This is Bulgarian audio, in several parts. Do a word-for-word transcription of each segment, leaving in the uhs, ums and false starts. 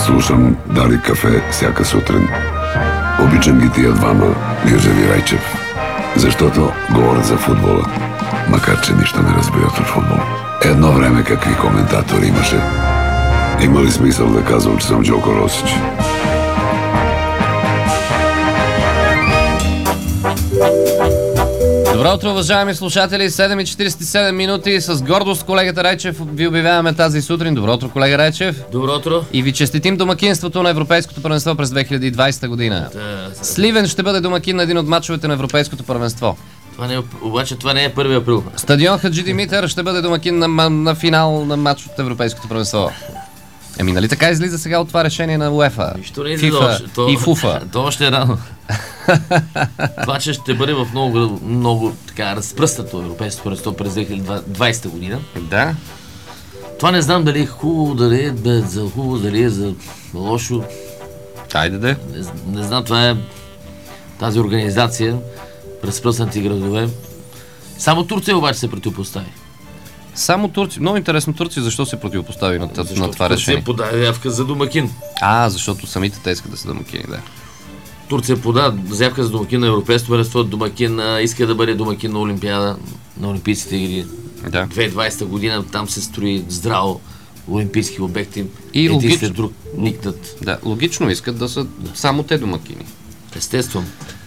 Слушам Дали кафе всяка сутрин. Обичам ги тия двама, Гюзев и Райчев, защото говорят за футбола, макар че нищо не разбират от футбол. Едно време какви коментатори имаше. Има ли смисъл да казвам, че съм Джоко Росич? Добро утро, уважаеми слушатели. седем и четиридесет и седем минути. С гордост колегата Райчев ви обявяваме тази сутрин. Добро утро, колега Райчев. Добро утро. И ви честитим домакинството на Европейското първенство през две хиляди и двадесета година. Да, Сливен ще бъде домакин на един от мачовете на Европейското първенство. Това не е, обаче това не е първи април. Стадион Хаджи Димитър ще бъде домакин на, на финал на матч от Европейското първенство. Еми, нали така излиза сега от това решение на УЕФА, ФИФА и ФУФА? То още е рано. Това, че ще бъде в много, много така разпръснато Европейското първенство през две хиляди и двадесета година. Да. Това не знам дали е хубаво, дали е бе, за хубаво, дали е за лошо. Хайде да. Не, не знам, това е тази организация, разпръснати градове. Само Турция обаче се противопостави. Само Турция. Много интересно Турция защо се противопостави на, Защото на това решение. Турция подаде явка за домакин. А, защото самите те искат да са домакини, да. Турция пода заявка за домакин на Европейското първенство, домакин иска да бъде домакин на Олимпиада, на Олимпийските игри. Да. две хиляди и двадесета година там се строи здраво олимпийски обекти. И един логично, след друг никнат. Да, логично искат да са да. само те домакини. Естествено.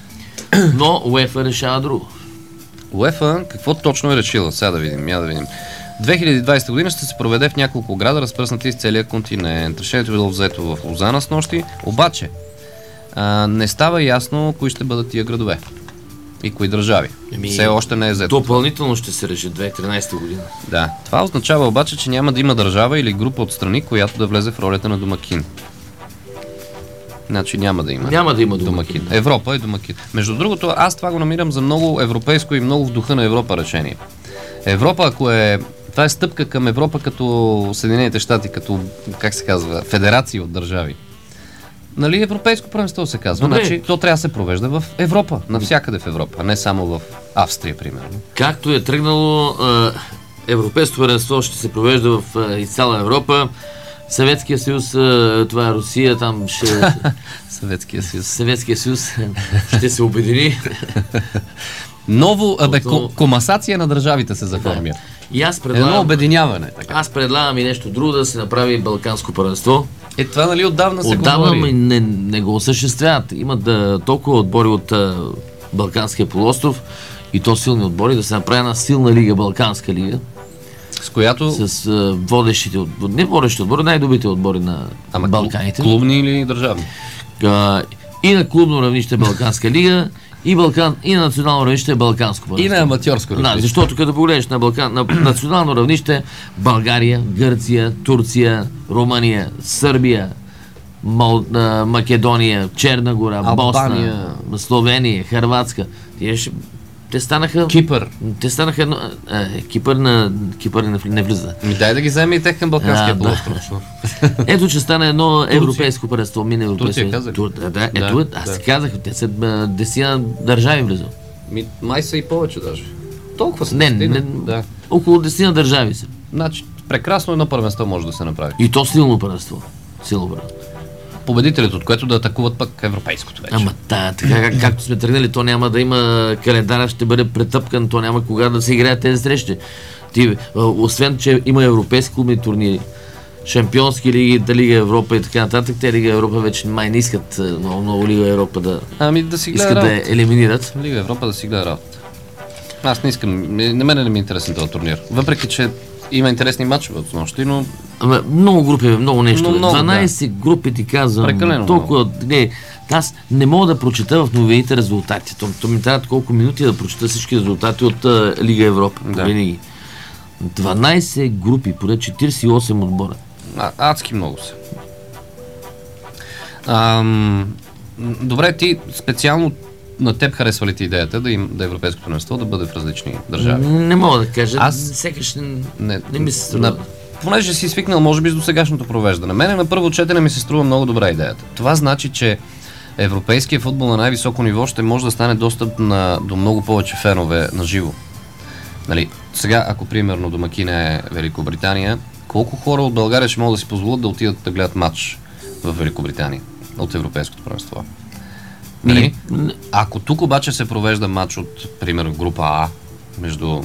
Но УЕФА решава друго. УЕФА какво точно е решила? Сега да видим, я да видим. две хиляди и двадесета година ще се проведе в няколко града, разпръснати из целия континент. Решението е било взето в Лозана с нощи, обаче а, не става ясно кои ще бъдат тия градове и кои държави. Еми, все още не е взето. Допълнително ще се реши две хиляди и тринадесета година. Да. Това означава обаче, че няма да има държава или група от страни, която да влезе в ролята на домакин. Значи няма да има. Няма да има домакин. домакин. Европа е домакин. Между другото, аз това го намирам за много европейско и много в духа на Европа решение. Европа, ако е... Това е стъпка към Европа като Съединените щати, като, как се казва, федерации от държави. Нали, европейско първенство се казва. Добре. Значи, то трябва да се провежда в Европа, навсякъде в Европа, не само в Австрия, примерно. Както е тръгнало, Европейското първенство ще се провежда в из цяла Европа. Съветския съюз, това е Русия, там ще... Съветския съюз. Съветския съюз ще се обедини. Ново, абе, Тото... комасация на държавите се заформя. Да. И аз предлагам... Едно обединяване. Така. Аз предлагам и нещо друго, да се направи Балканско първенство. Е, това нали отдавна се Отдавна говори? не, не го осъществяват. Имат да, толкова отбори от а, Балканския полуостров и то силни отбори, да се направи една силна лига, Балканска лига. С която... С а, водещите, не водещите отбори, най-добрите отбори на Ама, Балканите. Клубни или държавни? А, и на клубно равнище Балканска лига, и, Балкан, и на национално равнище Балканско първенство. И на аматьорско равнище. Да, защото като погледнеш на, Балкан, на национално равнище България, Гърция, Турция, Румъния, Сърбия, Мал, а, Македония, Черна гора, Албания, Босна, Словения, Хърватска. Те, ще, те станаха... Кипър. Те станаха... А, Кипър, на, Кипър не, не влиза. Ми дай да ги вземе и тех към Балканския полуостров. Да. Ето, че стане едно европейско първенство, мине европейско. Турция казах. Тур, да, да, ето, Да, аз да. си казах, те са десетина държави влиза. Ми, май са и повече даже. Толкова са. Не, не, стигна. не, Да. около десетина държави са. Значи, прекрасно едно първенство може да се направи. И то силно първенство. Силно първенство. Победителите, от което да атакуват пък европейското вече. Ама та, така как, както сме тръгнали, то няма да има календара, ще бъде претъпкан, то няма кога да се играят тези срещи. Ти, освен, че има европейски клубни турнири, шампионски лиги, да Лига Европа и така нататък, те Лига Европа вече май не искат много, много Лига Европа да, Ами да си гледа искат да работа. я елиминират. Лига Европа да си гледа работа. Аз не искам, на мен не ми е интересен този турнир. Въпреки, че има интересни матчове от нощи, но... Ама, много групи, много нещо. Но много, дванайсет да. групи ти казвам. Прекалено толкова, не, аз не мога да прочета в новините резултати. То, то ми трябва колко минути да прочета всички резултати от а, Лига Европа. Да. Винаги. дванайсет групи, поне четирийсет и осем отбора. А, адски много са. Ам, добре, ти специално на теб харесва ли ти идеята да, им, да европейското първенство да бъде в различни държави? Не мога да кажа. Аз- Сякаш не, Не, не ми се струва. на, понеже си свикнал, може би, с досегашното провеждане. Мене на първо четене ми се струва много добра идеята. Това значи, че европейския футбол на най-високо ниво ще може да стане достъп на, до много повече фенове на живо. Нали, сега, ако примерно домакин е Великобритания, колко хора от България ще могат да си позволят да отидат да гледат матч в Великобритания от Европейското първенство. Нали? Ако тук обаче се провежда матч от, примерно, група А между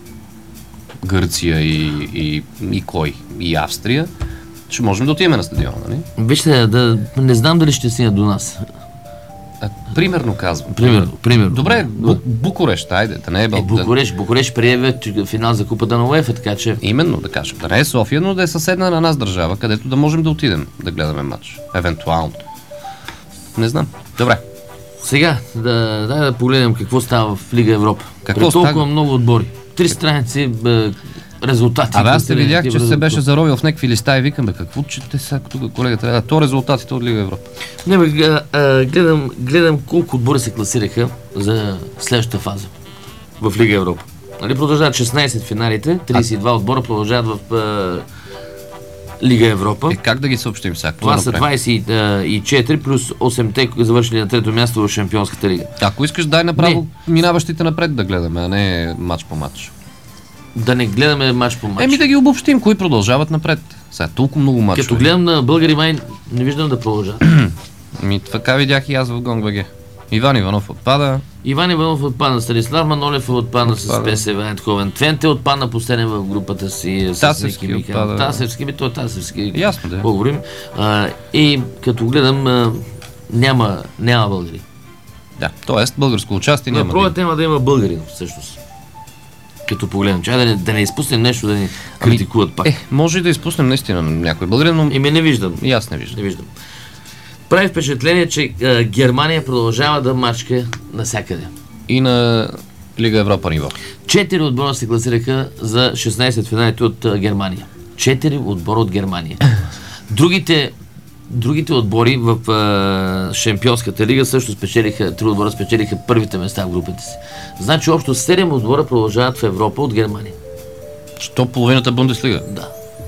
Гърция и, и, и кой? И Австрия, ще можем да отидем на стадиона, нали? Вижте, да, не знам дали ще стигне до нас. А, примерно казвам. Примерно, примерно. Добре, Бу, Букурещ, айде, да не е... Е, Букурещ, Букурещ приеме финал за купата на УЕФА, така че... Именно, да кажем. Да не е София, но да е съседна на нас държава, където да можем да отидем да гледаме матч. Евентуално. Не знам. Добре. Сега, да, дай да погледнем какво става в Лига Европа. Какво При толкова става? много отбори. Три страници, бе, резултати. Абе, аз те видях, че се резултати. беше заровил в някакви листа и викам, бе, какво чете сега тук колегата? А, то резултатите от Лига Европа. Не, бе, а, а, гледам, гледам колко отбори се класираха за следващата фаза в Лига Европа. Нали, продължават шестнайсет финалите, трийсет и два отбора продължават в а, Лига Европа. Е, как да ги съобщим сега? Това са двайсет и четири плюс осемте завършили на трето място в Шампионската лига. Ако искаш, дай направо минаващите напред да гледаме, а не матч по матч. Да не гледаме матч по матч. Еми да ги обобщим, кои продължават напред. Сега толкова много матчове. Като гледам на българи май, не виждам да продължават. Ми, така видях и аз в Гонг.бг. Иван Иванов отпада. Иван Иванов отпадна, Станислав Манолев отпадна с Отпада. ПСВ Айндховен. Твенте отпадна последен в групата си с Тасевски Ники Михайлов. отпада. Тасевски, би той е Тасевски. Ясно да е. Говорим. А, и като гледам, а, няма, няма българи. Да, тоест българско участие няма. Пробва да тема да има българи, всъщност. Като погледнем. Чай да не, да не изпуснем нещо, да ни критикуват пак. Е, може и да изпуснем наистина някой българин, но Ими не виждам. и аз не Не виждам. виждам. Прави впечатление, че а, Германия продължава да мачка навсякъде. И на Лига Европа ниво. Четири отбора се класираха за шестнайсет финалите от а, Германия. Четири отбора от Германия. Другите, другите отбори в а, Шампионската лига също спечелиха, три отбора спечелиха първите места в групите си. Значи общо седем отбора продължават в Европа от Германия. Що половината Бундеслига? Да.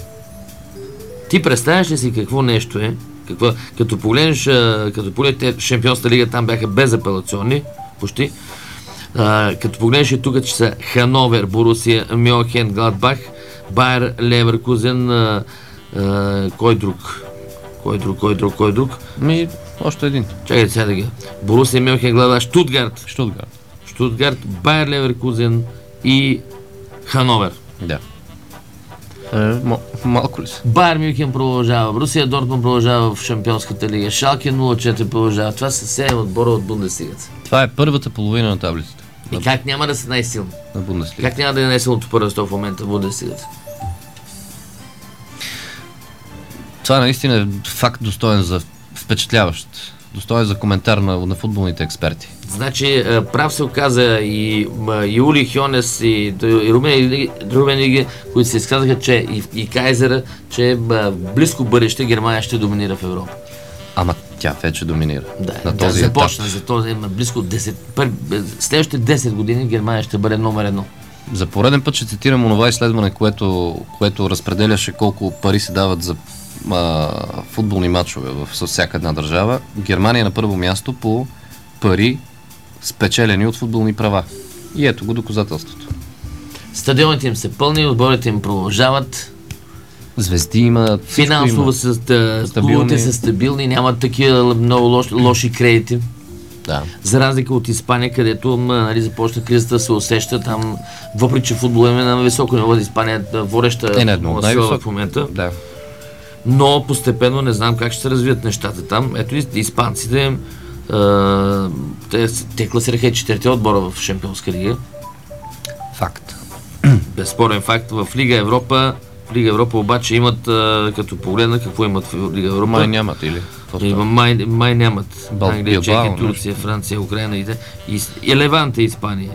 Ти представяш ли си какво нещо е? Какво, като погледнеш, а, като погледнете Шампионската лига, там бяха безапелационни, почти. А, като погледнеш и тук, че са Хановер, Борусия, Мьохен, Гладбах, Байер, Леверкузен, а, а, кой друг? Кой друг, кой друг, кой друг? Ми, още един. Чакайте сега да ги. Борусия, Мьохен, Гладбах, Штутгарт, Штутгарт. Штутгарт, Байер, Леверкузен и Хановер. Да. Е, м- малко ли са? Байер Мюнхен продължава, Борусия Дортмунд продължава в Шампионската лига, Шалке нула четири продължава. Това са седем отбора от Бундеслигата. Това е първата половина на таблицата И как няма да са най-силни? на Бундеслига. Как няма да е най-силното първенство в момента в Бундеслигата? Това наистина е факт достоен за впечатляващ. Достоен за коментар на, на футболните експерти. Значи, а, прав се оказа и, м, и Ули Хьонес, и, и Румен, Румен Иги, които се изказаха, че и, и Кайзера, че в близко бъдеще Германия ще доминира в Европа. Ама тя вече доминира. Да, на да този започна етап. за този има близко десет. Пър, следващите десет години Германия ще бъде номер едно. За пореден път ще цитирам онова изследване, което, което разпределяше колко пари се дават за а, футболни матчове в със всяка една държава. Германия е на първо място по пари, спечелени от футболни права. И ето го доказателството. Стадионите им са пълни, отборите им продължават. Звезди има. Финансово са, ста- клубовете са стабилни, нямат такива много лош, лоши кредити. Да. За разлика от Испания, където м, нали, започна кризата да се усеща там, въпреки че футбол е на високо ниво, Испания е водеща Е, не едно от сила най-високо. в момента. Да. Но постепенно не знам как ще се развият нещата там. Ето и испанците, а, те, те класираха и четирите отбора в Шампионска лига. Факт. Безспорен факт. В Лига Европа, в Лига Европа обаче имат, а, като погледна какво имат в Лига Европа. Май нямат или? Какво Има, става? май, май нямат. Бал- Англия, Билбао, Чехия, нещо. Турция, Франция, Украина и, те. и, и Леванта, Испания.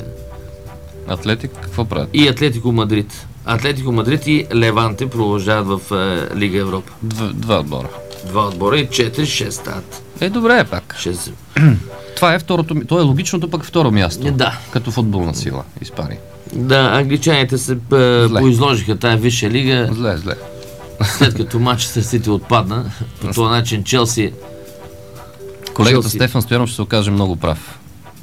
Атлетик какво правят? И Атлетико Мадрид. Атлетико Мадрид и Леванте продължават в е, Лига Европа. Два, два отбора. Два отбора и четири-шест стават. Е, добре е пак. шест. Това е второто, ми- то е логичното пък второ място. Да. Като футболна сила, Испания. Да, англичаните се е, Зле. поизложиха тая висша лига, Зле, зле. след като Манчестър Сити отпадна. По този начин Челси. Колегата Челси. Стефан Стоянов ще се окаже много прав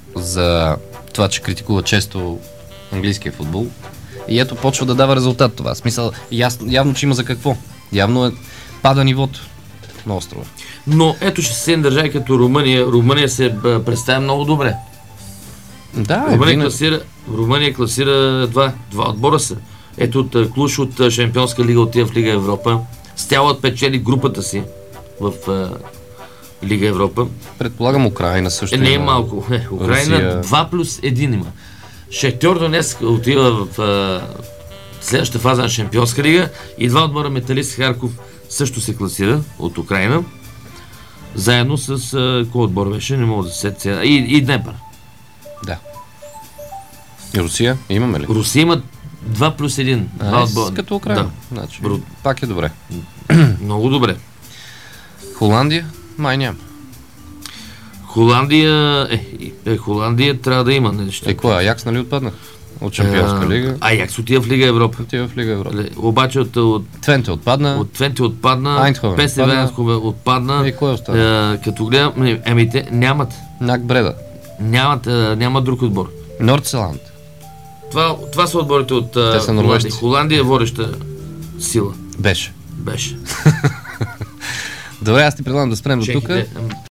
за това, че критикува често английския футбол. И ето почва да дава резултат това. В смисъл, ясно, явно, че има за какво. Явно е пада нивото. на острова. Но ето ще се държави като Румъния. Румъния се а, представя много добре. Да, Румъния, един... класира, Румъния класира два, два отбора са. Ето от а, Клуш от а, Шампионска лига отива в Лига Европа. Стяла печели групата си в а, Лига Европа. Предполагам Украина също. Е, не е има. малко. Е, Украина Русия. два плюс един има. Шахтьор Донецк отива в а, следващата фаза на Шампионска лига и два отбора Металист Харков също се класира от Украина. Заедно с а, кой отбор беше? Не мога да се сетя сега. И, и Днепър. Да. И Русия? Имаме ли? Русия има два плюс един. А, Два е, отбора. като Украина. Да. Значи, Бру- пак е добре. Много добре. Холандия? Май няма. Холандия... Е, е, Холандия трябва да има нещо. Е, кой? Аякс, нали отпадна? От Шампионска лига. Аякс отива в Лига Европа. Отива в Лига Европа. Ле, Обаче от, от, Твенте отпадна. от Твенте отпадна, Айндховен ПСВ отпадна. Айндховен отпадна. И кой остана? Е, като гледам, еми те нямат, Нак Бреда. нямат, е, нямат друг отбор. Нордселанд. Това, това са отборите от Те са Холандия. норвежци. Холандия е водеща сила. Беше. Беше. Добре, аз ти предлагам да спрем до тук. Чехите, ам,